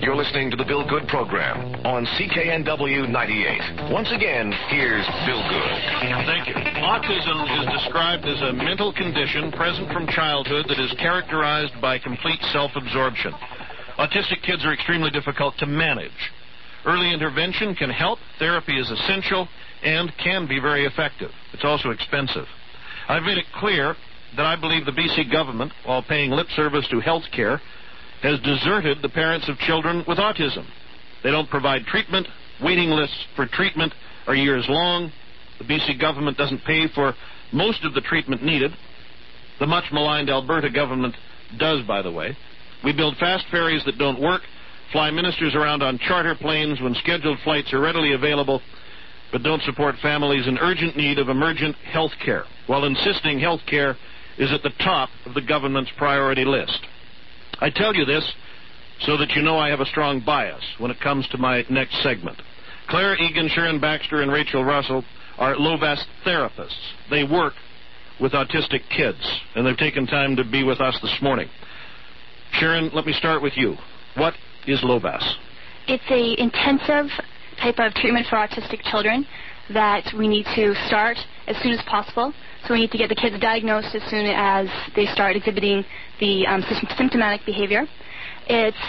You're listening to the Bill Good program on CKNW 98. Once again, here's Bill Good. Thank you. Autism is described as a mental condition present from childhood that is characterized by complete self-absorption. Autistic kids are extremely difficult to manage. Early intervention can help, therapy is essential, and can be very effective. It's also expensive. I've made it clear that I believe the BC government, while paying lip service to health care, has deserted the parents of children with autism. They don't provide treatment. Waiting lists for treatment are years long. The BC government doesn't pay for most of the treatment needed. The much maligned Alberta government does, by the way. We build fast ferries that don't work, fly ministers around on charter planes when scheduled flights are readily available, but don't support families in urgent need of emergent health care, while insisting health care is at the top of the government's priority list. I tell you this so that you know I have a strong bias when it comes to my next segment. Claire Egan, Sharon Baxter, and Rachel Russell are LOVAS therapists. They work with autistic kids, and they've taken time to be with us this morning. Sharon, let me start with you. What is LOVAS? It's an intensive type of treatment for autistic children that we need to start as soon as possible. So we need to get the kids diagnosed as soon as they start exhibiting the symptomatic behavior. It's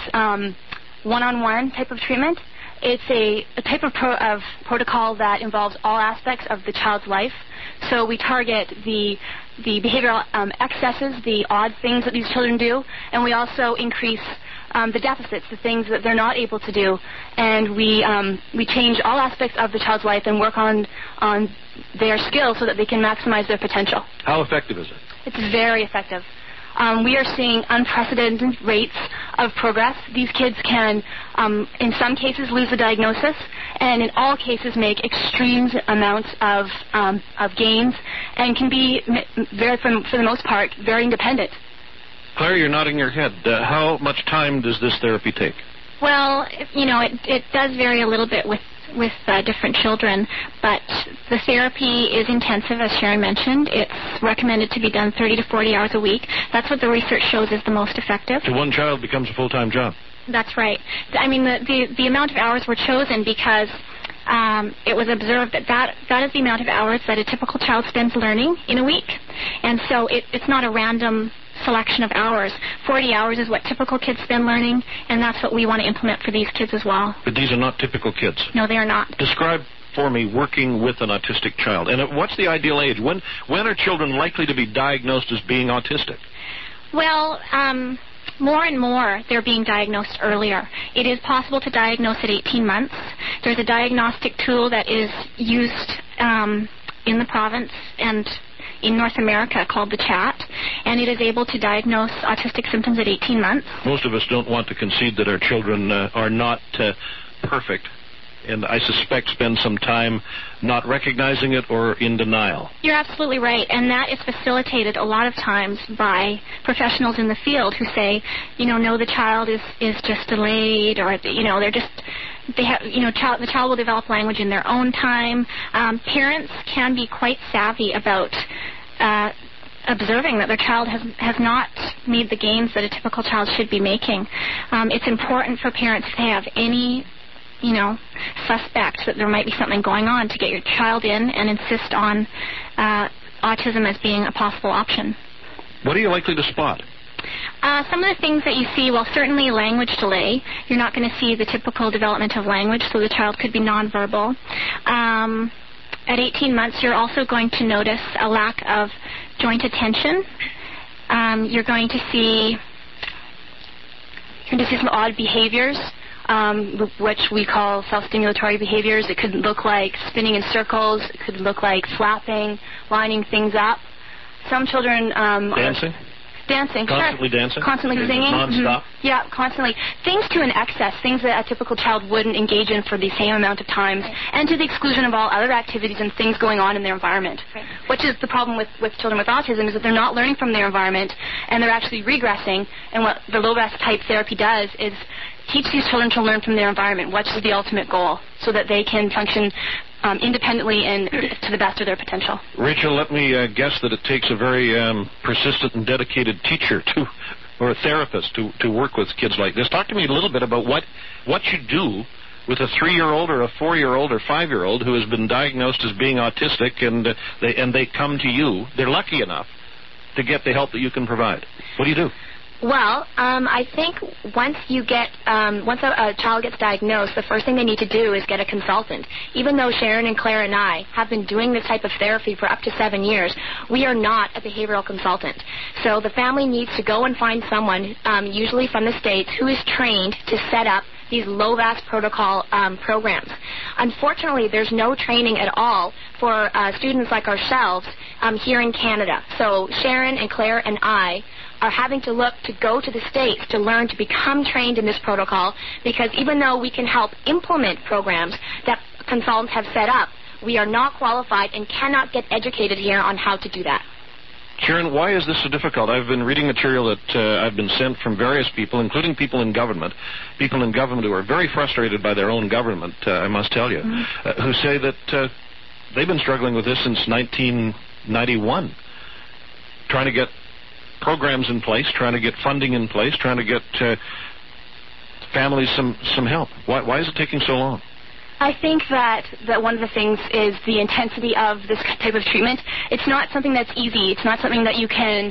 one-on-one type of treatment. It's a type of protocol that involves all aspects of the child's life. So we target the behavioral excesses, the odd things that these children do, and we also increase the deficits, the things that they're not able to do. And we change all aspects of the child's life and work on their skills so that they can maximize their potential. How effective is it? It's very effective. We are seeing unprecedented rates of progress. These kids can, in some cases, lose the diagnosis, and in all cases make extreme amounts of gains, and can be, for the most part, very independent. Claire, you're nodding your head. How much time does this therapy take? Well, it does vary a little bit with different children, but the therapy is intensive, as Sharon mentioned. It's recommended to be done 30 to 40 hours a week. That's what the research shows is the most effective. So one child becomes a full-time job. That's right. I mean, the amount of hours were chosen because it was observed that is the amount of hours that a typical child spends learning in a week. And so it's not a random selection of hours. 40 hours is what typical kids spend learning, and that's what we want to implement for these kids as well. But these are not typical kids. No, they are not. Describe for me working with an autistic child. And what's the ideal age? When are children likely to be diagnosed as being autistic? Well, more and more they're being diagnosed earlier. It is possible to diagnose at 18 months. There's a diagnostic tool that is used in the province and in North America called the CHAT, and it is able to diagnose autistic symptoms at 18 months. Most of us don't want to concede that our children are not perfect, and I suspect spend some time not recognizing it or in denial. You're absolutely right, and that is facilitated a lot of times by professionals in the field who say, no, the child is just delayed, or, they're just... the child will develop language in their own time. Parents can be quite savvy about observing that their child has not made the gains that a typical child should be making. It's important for parents to have any, suspect that there might be something going on to get your child in and insist on autism as being a possible option. What are you likely to spot? Some of the things that you see, well, certainly language delay. You're not going to see the typical development of language, so the child could be nonverbal. At 18 months, you're also going to notice a lack of joint attention. You're going to see some odd behaviors, which we call self-stimulatory behaviors. It could look like spinning in circles. It could look like flapping, lining things up. Some children... Dancing? Dancing, constantly sure. Dancing? Constantly singing. Non-stop? Mm-hmm. Yeah, constantly. Things to an excess, things that a typical child wouldn't engage in for the same amount of times, and to the exclusion of all other activities and things going on in their environment. Right. Which is the problem with children with autism, is that they're not learning from their environment, and they're actually regressing. And what the LOVAS type therapy does is teach these children to learn from their environment, which is the ultimate goal, so that they can function independently and to the best of their potential. Rachel, let me guess that it takes a very persistent and dedicated teacher to or a therapist to work with kids like this. Talk to me a little bit about what you do with a 3-year-old or a 4-year-old or 5-year-old who has been diagnosed as being autistic, and they come to you. They're lucky enough to get the help that you can provide. What do you do? Well, I think once a child gets diagnosed, the first thing they need to do is get a consultant. Even though Sharon and Claire and I have been doing this type of therapy for up to 7 years, we are not a behavioral consultant. So the family needs to go and find someone, usually from the States, who is trained to set up these low-VAS protocol programs. Unfortunately, there's no training at all for students like ourselves here in Canada. So Sharon and Claire and I are having to look to go to the States to learn to become trained in this protocol, because even though we can help implement programs that consultants have set up, we are not qualified and cannot get educated here on how to do that. Sharon, why is this so difficult? I've been reading material that I've been sent from various people, including people in government who are very frustrated by their own government, I must tell you, who say that they've been struggling with this since 1991, trying to get programs in place, trying to get funding in place, trying to get families some help. Why is it taking so long? I think that one of the things is the intensity of this type of treatment. It's not something that's easy. It's not something that you can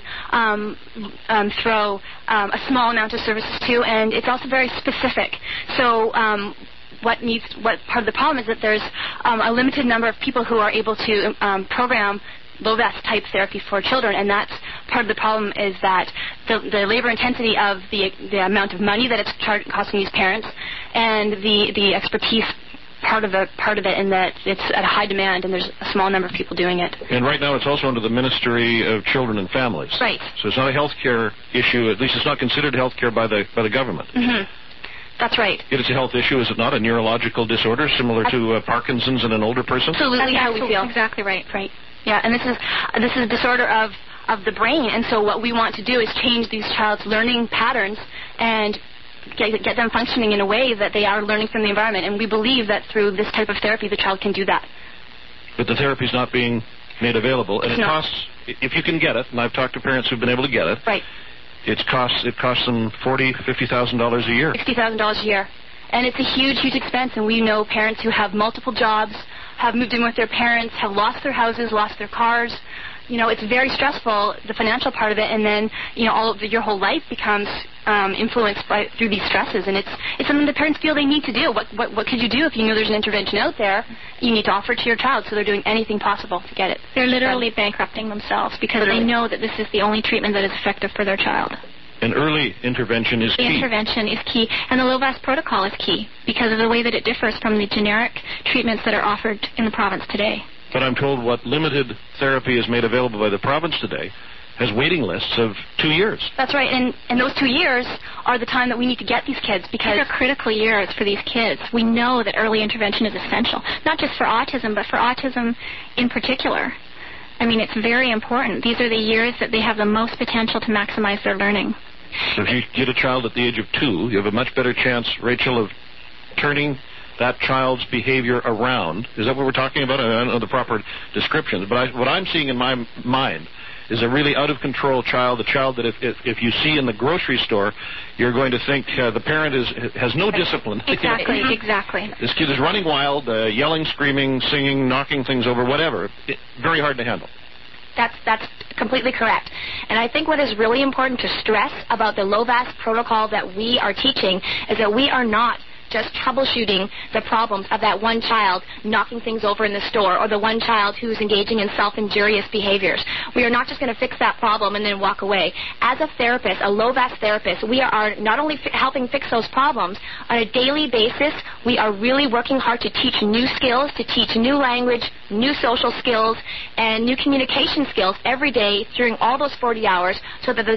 throw a small amount of services to, and it's also very specific. So what part of the problem is that there's a limited number of people who are able to program low-VAS type therapy for children, and that's part of the problem, is that the labor intensity of the amount of money that it's costing these parents, and the expertise part of it, in that it's at a high demand and there's a small number of people doing it. And right now it's also under the Ministry of Children and Families. Right. So it's not a health care issue. At least it's not considered health care by the government. Mm-hmm. That's right. It's a health issue, is it not? A neurological disorder similar to Parkinson's in an older person? Absolutely how we feel. Exactly right. Right. Yeah, and this is a disorder of the brain, and so what we want to do is change these child's learning patterns and get them functioning in a way that they are learning from the environment, and we believe that through this type of therapy the child can do that. But the therapy is not being made available, and it costs, if you can get it, and I've talked to parents who've been able to get it, right. It costs them $40,000-$50,000 a year. $60,000 a year. And it's a huge, huge expense, and we know parents who have multiple jobs, have moved in with their parents, have lost their houses, lost their cars. You know, it's very stressful, the financial part of it, and then, you know, your whole life becomes influenced through these stresses, and it's something the parents feel they need to do. What could you do if you know there's an intervention out there? You need to offer it to your child, so they're doing anything possible to get it. They're literally bankrupting themselves because they know that this is the only treatment that is effective for their child. And early intervention is key. Intervention is key, and the low-VAS protocol is key because of the way that it differs from the generic treatments that are offered in the province today. But I'm told what limited therapy is made available by the province today has waiting lists of 2 years. That's right, and those 2 years are the time that we need to get these kids, because these are critical years for these kids. We know that early intervention is essential, not just for autism, but for autism in particular. I mean, it's very important. These are the years that they have the most potential to maximize their learning. So if you get a child at the age of 2, you have a much better chance, Rachel, of turning that child's behavior around. Is that what we're talking about? I don't know the proper descriptions, but what I'm seeing in my mind is a really out-of-control child, a child that if you see in the grocery store, you're going to think the parent has no discipline. Exactly, exactly. This kid is running wild, yelling, screaming, singing, knocking things over, whatever. Very hard to handle. That's completely correct. And I think what is really important to stress about the low-VAS protocol that we are teaching is that we are not just troubleshooting the problems of that one child knocking things over in the store, or the one child who's engaging in self-injurious behaviors. We are not just going to fix that problem and then walk away. As a therapist, a low-VAS therapist, we are not only helping fix those problems, on a daily basis, we are really working hard to teach new skills, to teach new language, new social skills, and new communication skills every day during all those 40 hours, so that the